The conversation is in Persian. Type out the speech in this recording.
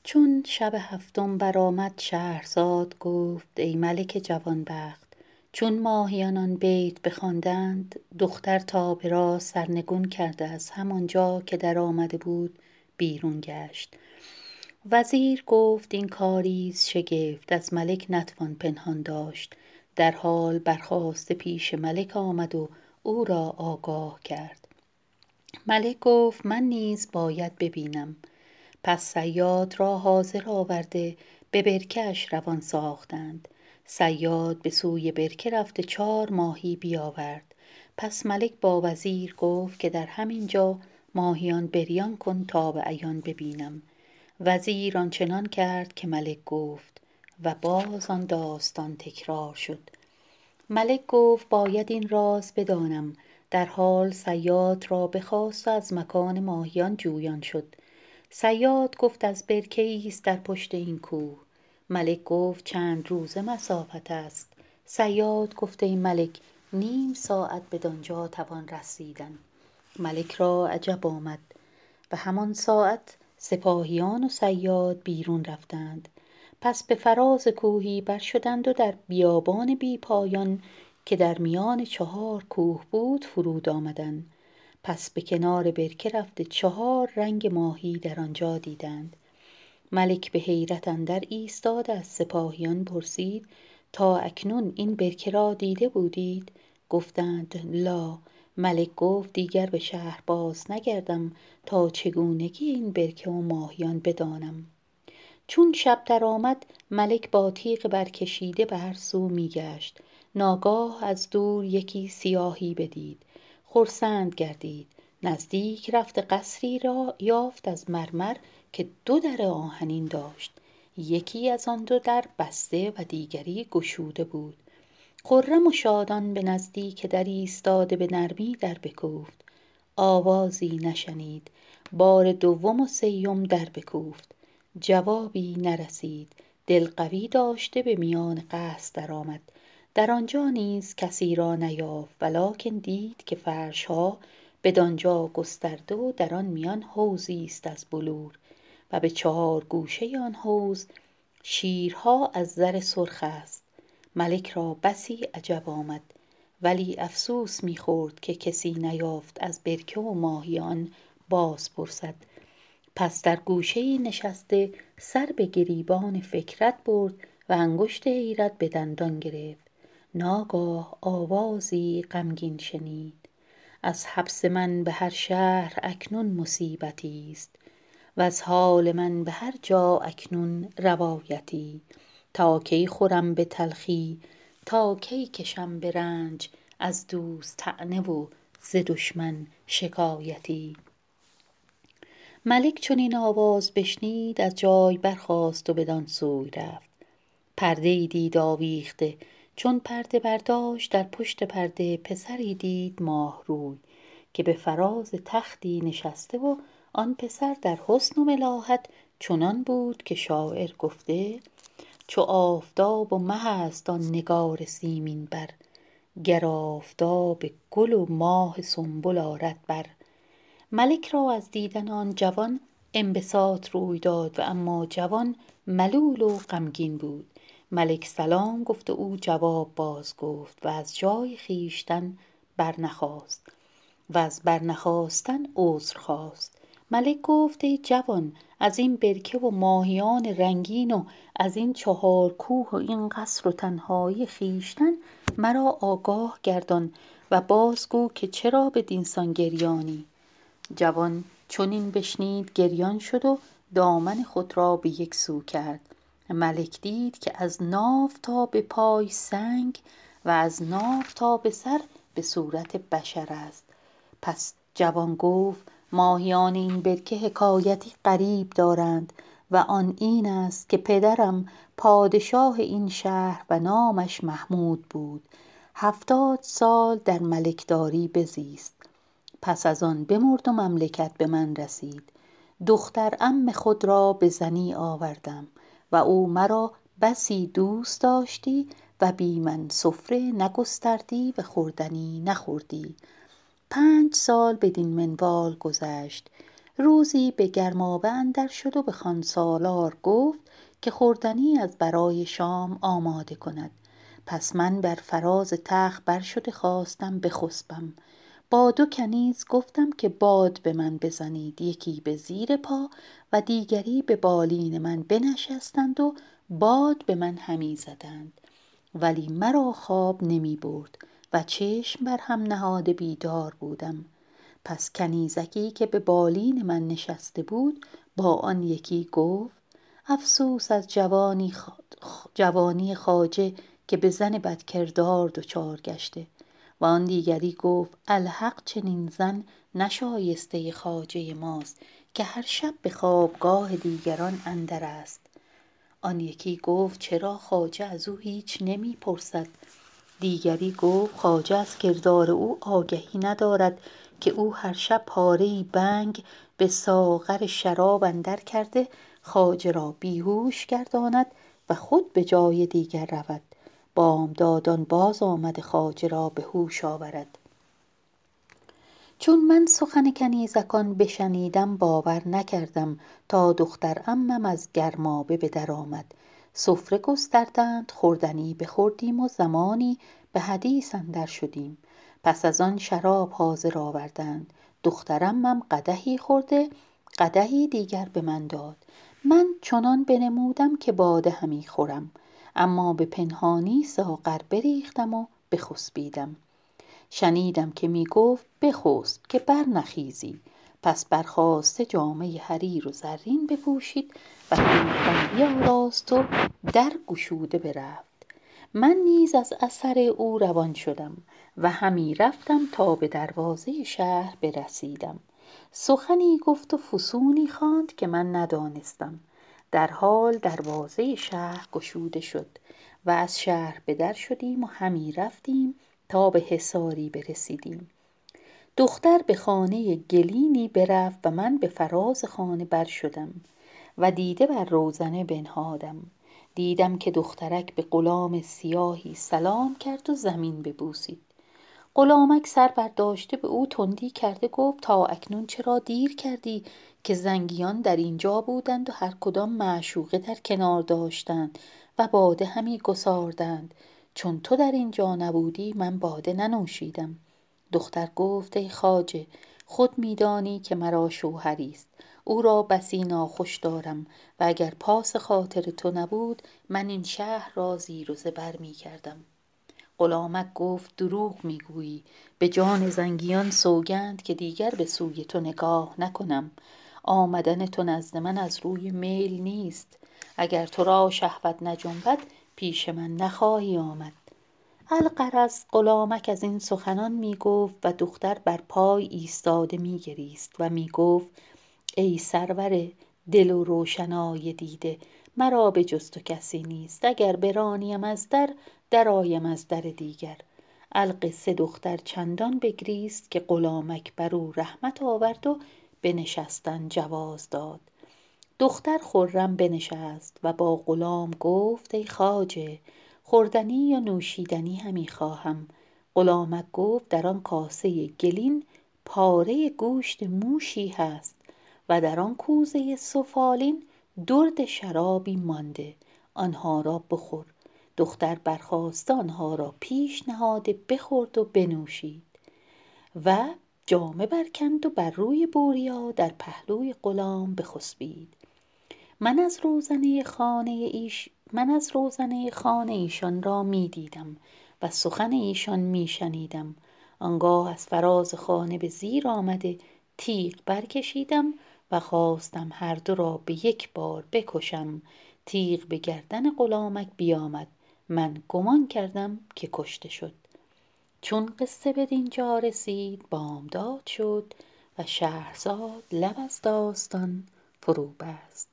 چون شب هفتم برآمد شهرزاد گفت ای ملک جوانبخت، چون ماهیان آن بیت بخواندند دختر تا به راست سرنگون کرده از همانجا که در آمده بود بیرون گشت. وزیر گفت این کاریست شگفت، از ملک نتوان پنهان داشت. در حال برخاسته پیش ملک آمد و او را آگاه کرد. ملک گفت من نیز باید ببینم. پس صیاد را حاضر آورده به برکه اش روان ساختند. صیاد به سوی برکه رفته 4 ماهی بیاورد. پس ملک با وزیر گفت که در همین جا ماهیان بریان کن تا به عیان ببینم. وزیر آنچنان کرد که ملک گفت و باز آن داستان تکرار شد. ملک گفت باید این راز بدانم. در حال صیاد را بخواست و از مکان ماهیان جویان شد. صیاد گفت از برکه ایست در پشت این کوه. ملک گفت چند روزه مسافت است. صیاد گفت ای ملک نیم ساعت بدانجا توان رسیدن. ملک را عجب آمد و همان ساعت سپاهیان و صیاد بیرون رفتند. پس به فراز کوهی بر شدند و در بیابان بی پایان که در میان 4 کوه بود فرود آمدند. پس به کنار برکه رفته 4 رنگ ماهی در آنجا دیدند. ملک به حیرت اندر ایستاد از سپاهیان پرسید تا اکنون این برکه را دیده بودید؟ گفتند لا. ملک گفت دیگر به شهر باز نگردم تا چگونگی این برکه و ماهیان بدانم. چون شب در آمد ملک با تیغ برکشیده به هر سو می گشت. ناگاه از دور یکی سیاهی بدید. خرسند گردید. نزدیک رفته قصری را یافت از مرمر که 2 در آهنین داشت. یکی از آن 2 در بسته و دیگری گشوده بود. خرم و شادان به نزدیک در ایستاده به نرمی در بکوفت. آوازی نشنید. بار دوم و سیوم در بکوفت. جوابی نرسید. دل قوی داشته به میان قصر در آمد. در آنجا نیز کسی را نیافت ولکن دید که فرشها بدانجا گسترده و در آن میان حوضی است از بلور و به 4 گوشه آن حوض شیرها از زر سرخ است. ملک را بسی عجب آمد ولی افسوس می‌خورد که کسی نیافت از برکه و ماهیان باز پرسد. پس در گوشه‌ای نشسته سر به گریبان فکرت برد و انگشت حیرت به دندان گرفت. ناگاه آوازی غمگین شنید. از حبس من به هر شهر اکنون مصیبتی است و از حال من به هر جا اکنون روایتی. تا کی خورم به تلخی، تا کی کشم به رنج، از دوست طعنه و ز دشمن شکایتی. ملک چون این آواز بشنید از جای برخاست و بدان سوی رفت. پرده‌ای دید آویخته. چون پرده برداشت در پشت پرده پسری دید ماهروی که به فراز تختی نشسته و آن پسر در حسن و ملاحت چنان بود که شاعر گفته چو آفتاب و مه است آن نگار سیمین بر، گر آفتاب گل و ماه سنبل آرد بر. ملک را از دیدن آن جوان انبساط روی داد و اما جوان ملول و غمگین بود. ملک سلام گفت و او جواب باز گفت و از جای خویشتن برنخاست و از برنخاستن عذر خواست. ملک گفت ای جوان از این برکه و ماهیان رنگین و از این 4 کوه و این قصر و تنهایی خویشتن مرا آگاه گردان و بازگو که چرا بدینسان گریانی؟ جوان چون این بشنید گریان شد و دامن خود را به یک سو کرد. ملک دید که از ناف تا به پای سنگ و از ناف تا به سر به صورت بشر است. پس جوان گفت ماهیان این برکه حکایتی غریب دارند و آن این است که پدرم پادشاه این شهر و نامش محمود بود. 70 سال در ملکداری بزیست. پس از آن بمرد و مملکت به من رسید. دختر عم خود را به زنی آوردم و او مرا بسی دوست داشتی و بی من سفره نگستردی و خوردنی نخوردی. 5 سال بدین منوال گذشت. روزی به گرمابه اندر شد و به خوانسالار گفت که خوردنی از برای شام آماده کند. پس من بر فراز تخت برشده خواستم بخسبم. با 2 کنیز گفتم که باد به من بزنید، یکی به زیر پا و دیگری به بالین من بنشستند و باد به من همی زدند، ولی مرا خواب نمی برد و چشم بر هم نهاده بیدار بودم. پس کنیزکی که به بالین من نشسته بود با آن یکی گفت: افسوس از جوانی خواجه که به زن بدکردار دچار گشته. و آن دیگری گفت: الحق چنین زن نشایسته خواجه ماست که هر شب به خوابگاه دیگران اندر است. آن یکی گفت: چرا خواجه از او هیچ نمی پرسد؟ دیگری گفت: خواجه از کردار او آگهی ندارد که او هر شب پاره‌ای بنگ به ساغر شراب اندر کرده خواجه را بیهوش گرداند و خود به جای دیگر رود، بامدادان باز آمده خواجه را به هوش آورد. چون من سخن کنیزکان بشنیدم باور نکردم تا دختر عمم از گرمابه به در آمد. سفره گستردند، خوردنی بخوردیم و زمانی به حدیث اندر شدیم. پس از آن شراب حاضر آوردند. دختر عمم قدحی خورده، قدحی دیگر به من داد. من چنان بنمودم که باده همی خورم، اما به پنهانی ساغر بریختم و بخسبیدم. شنیدم که می گفت بخسب که بر نخیزی. پس برخاسته جامه حریر و زرین بپوشید و خویشتن بیاراست و در گشوده برفت. من نیز از اثر او روان شدم و همی رفتم تا به دروازه شهر برسیدم. سخنی گفت و فسونی خواند که من ندانستم. در حال دروازه شهر گشوده شد و از شهر به در شدیم و همی رفتیم تا به حصاری برسیدیم. دختر به خانه گلینی برفت و من به فراز خانه بر شدم و دیده بر روزنه بنهادم. دیدم که دخترک به غلام سیاهی سلام کرد و زمین ببوسید. غلامک سر برداشته به او تندی کرده گفت: تا اکنون چرا دیر کردی که زنگیان در اینجا بودند و هر کدام معشوقه در کنار داشتند و باده همی گساردند. چون تو در اینجا نبودی من باده ننوشیدم. دختر گفت: ای خواجه، خود میدانی که مرا شوهری است، او را بسی ناخوش دارم و اگر پاس خاطر تو نبود من این شهر را زیر و زبر می کردم. غلامک گفت: دروغ میگویی، به جان زنگیان سوگند که دیگر به سوی تو نگاه نکنم. آمدن تو نزد من از روی میل نیست. اگر تو را شهوت نجنبد پیش من نخواهی آمد. الغرض غلامک از این سخنان می گفت و دختر بر پای ایستاده می گریست و می گفت: ای سرور دل و روشنای دیده، مرا به جز تو کسی نیست. اگر برانیم از در، درآیم از در دیگر. القصه دختر چندان بگریست که غلامک بر او رحمت آورد و بنشستن جواز داد. دختر خرم بنشست و با غلام گفت: ای خواجه، خوردنی یا نوشیدنی همی خواهم. غلامک گفت: در آن کاسه گلین پاره گوشت موشی هست و در آن کوزه سفالین درد شرابی مانده، آنها را بخور. دختر برخاسته آنها را پیش نهاده بخورد و بنوشید و جامه برکند و بر روی بوریا در پهلوی غلام بخسبید. من از روزنه خانه ایشان را می دیدم و سخن ایشان می شنیدم. آنگاه از فراز خانه به زیر آمده تیغ برکشیدم و خواستم هر دو را به یک بار بکشم. تیغ به گردن غلامک بیامد، من گمان کردم که کشته شد. چون قصه بدینجا رسید بامداد شد و شهرزاد لب از داستان فرو بست.